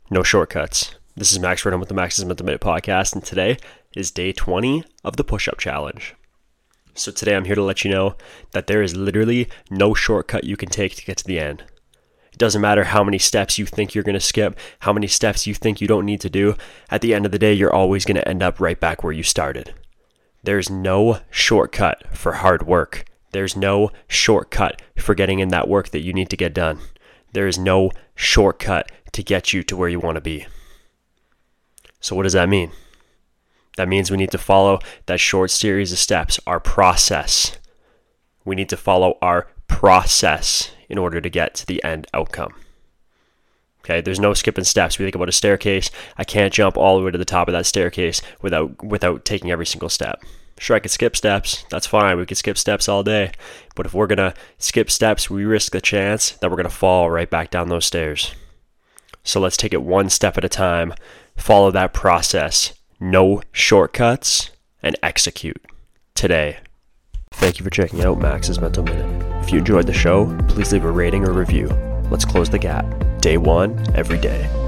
No shortcuts. This is Max Redham with the Max's Mental Minute podcast, and today is day 20 of the push-up challenge. So today I'm here to let you know that there is literally no shortcut you can take to get to the end. It doesn't matter how many steps you think you're going to skip, how many steps you think you don't need to do. At the end of the day, you're always going to end up right back where you started. There's no shortcut for hard work. There's no shortcut for getting in that work that you need to get done. There is no shortcut to get you to where you want to be. So what does that mean? That means we need to follow that short series of steps, our process. We need to follow our process in order to get to the end outcome. Okay, there's no skipping steps. We think about a staircase. I can't jump all the way to the top of that staircase without taking every single step. Sure, I could skip steps. That's fine. We could skip steps all day. But if we're going to skip steps, we risk the chance that we're going to fall right back down those stairs. So let's take it one step at a time. Follow that process. No shortcuts, and execute today. Thank you for checking out Max's Mental Minute. If you enjoyed the show, please leave a rating or review. Let's close the gap. Day one, every day.